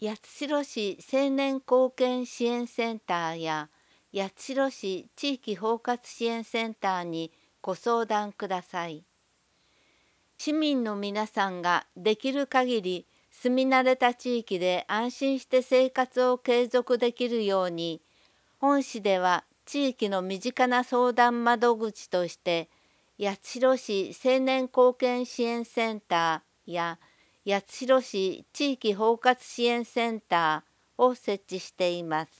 八代市青年貢献支援センターや八代市地域包括支援センターにご相談ください。市民の皆さんができる限り住み慣れた地域で安心して生活を継続できるように、本市では地域の身近な相談窓口として八代市青年貢献支援センターや八代市地域包括支援センターを設置しています。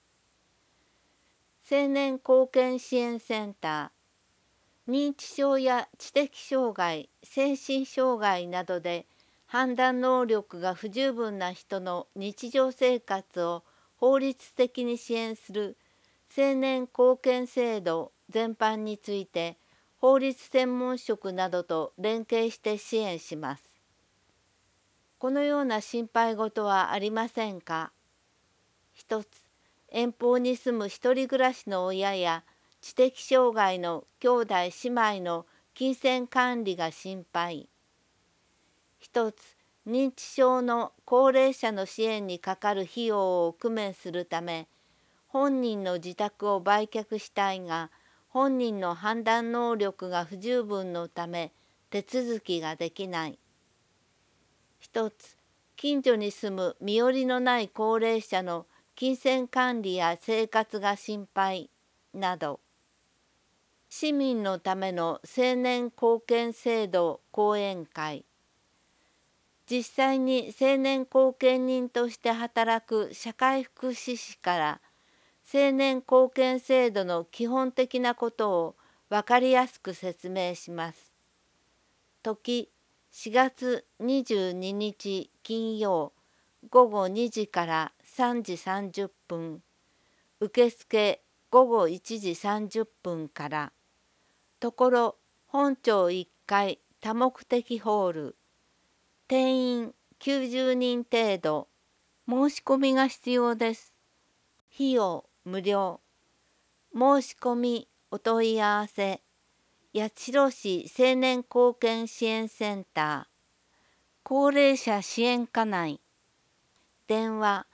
青年貢献支援センター、認知症や知的障害、精神障害などで判断能力が不十分な人の日常生活を法律的に支援する青年貢献制度全般について法律専門職などと連携して支援します。このような心配事はありませんか？一つ、遠方に住む一人暮らしの親や知的障害の兄弟姉妹の金銭管理が心配。一つ、認知症の高齢者の支援にかかる費用を工面するため、本人の自宅を売却したいが、本人の判断能力が不十分のため手続きができない。一つ、近所に住む身寄りのない高齢者の金銭管理や生活が心配など、市民のための青年貢献制度講演会、実際に青年貢献人として働く社会福祉士から青年貢献制度の基本的なことを分かりやすく説明します。時4月22日金曜午後2時から3時30分、受付午後1時30分から、ところ本町1階多目的ホール、定員90人程度、申し込みが必要です。費用無料。申し込みお問い合わせ、八代市青年貢献支援センター、高齢者支援課内、電話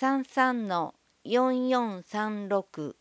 33-4436、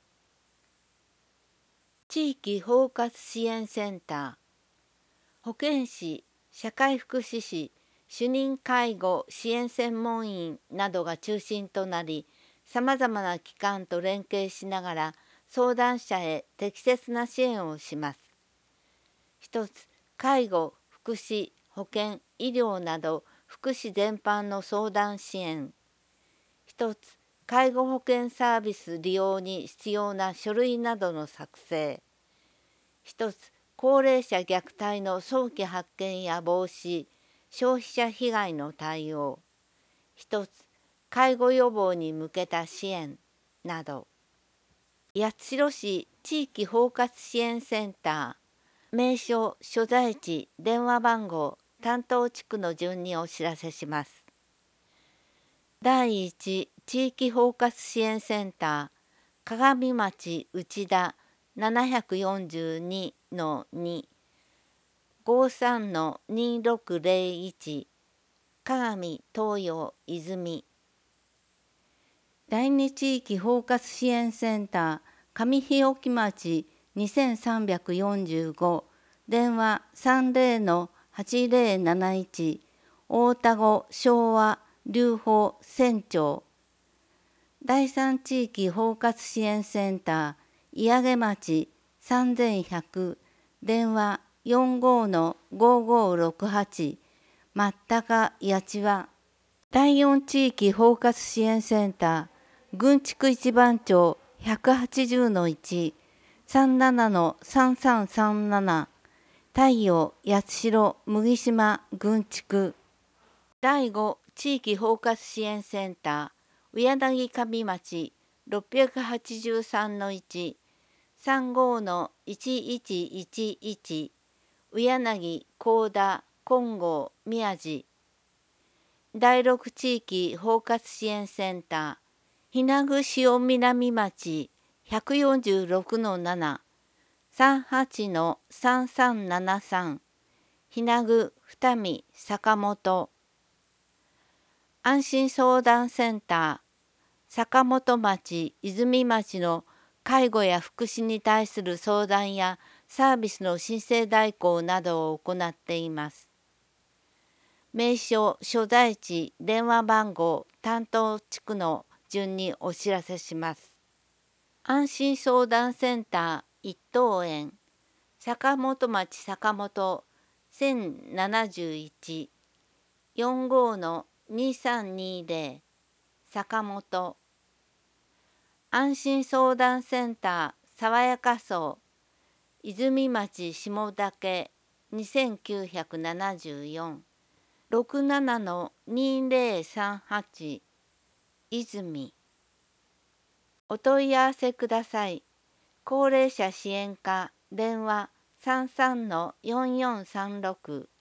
地域包括支援センター、保健師、社会福祉士、主任介護支援専門員などが中心となり、さまざまな機関と連携しながら相談者へ適切な支援をします。一つ、介護、福祉、保健、医療など福祉全般の相談支援。一つ、介護保険サービス利用に必要な書類などの作成。一つ、高齢者虐待の早期発見や防止、消費者被害の対応。一つ、介護予防に向けた支援など。八代市地域包括支援センター、名称、所在地、電話番号、担当地区の順にお知らせします。第一地域包括支援センター、鏡町内田742-2、53-2601、鏡東洋泉。第二地域包括支援センター、上日置町2345、電話30-8071、大田子昭和留保船長。第三地域包括支援センター、矢上町3100、電話45-5568、松高八千葉。第四地域包括支援センター、郡地区一番町180-1、37-3337、太陽八代麦島郡地区。第五地域包括支援センター、上柳上町683-1、35-1111、上柳高田金剛宮地。第六地域包括支援センター、日名具塩南町146-7、38-3373、日名具二見坂本。 安心相談センター、坂本町、泉町の介護や福祉に対する相談やサービスの申請代行などを行っています。名称、所在地、電話番号、担当地区の順にお知らせします。安心相談センター一等園、坂本町坂本1071 45-2320坂本。安心相談センター爽やか荘、泉町下岳2974 67-2038泉。お問い合わせください。高齢者支援課電話33-4436